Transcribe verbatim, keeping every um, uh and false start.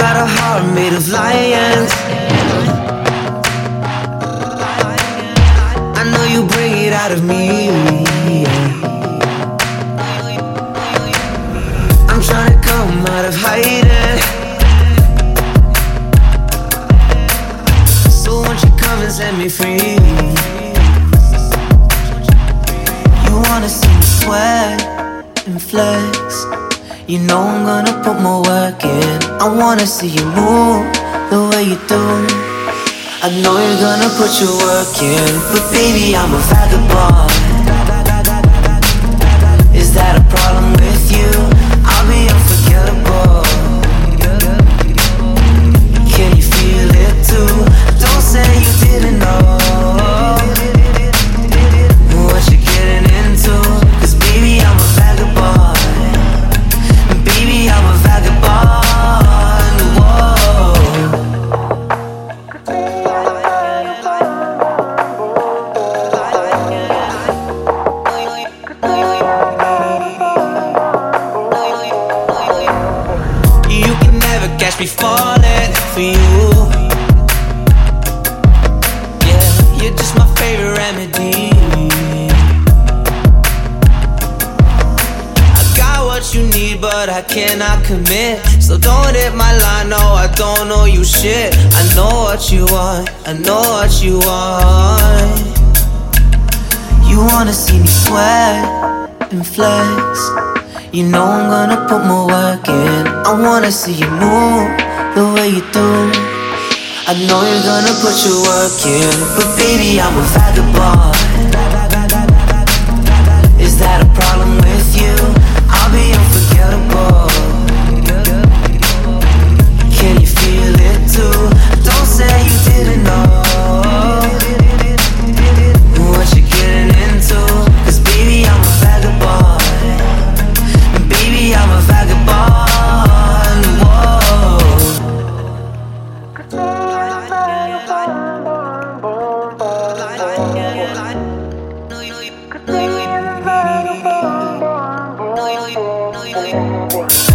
got a heart made of lions. I know you bring it out of me. I'm trying to come out of hiding, so won't you come and set me free? You wanna see me sweat and flex, you know I'm gonna put more work in. I wanna see you move the way you do. I know you're gonna put your work in, but baby, I'm a vagabond. Is that a problem with you? I'll be unforgettable. Can you feel it too? Don't say you didn't know what you're getting into, 'cause baby, I'm a vagabond. Baby, I'm a vagabond. Whoa. You can never catch me falling for you. Yeah, you're just my favorite remedy. What you need, but I cannot commit. So don't hit my line, no, I don't know you shit. I know what you want, I know what you want. You wanna see me sweat and flex, you know I'm gonna put more work in. I wanna see you move the way you do. I know you're gonna put your work in, but baby, I'm a vagabond. Is that a problem with you? I'll be unforgettable. Can you feel it too? Don't say you didn't know what you're getting into, 'cause baby, I'm a vagabond. Baby, I'm a vagabond. Whoa. No, you, no, you, no, you, no, you, no, you, no, you.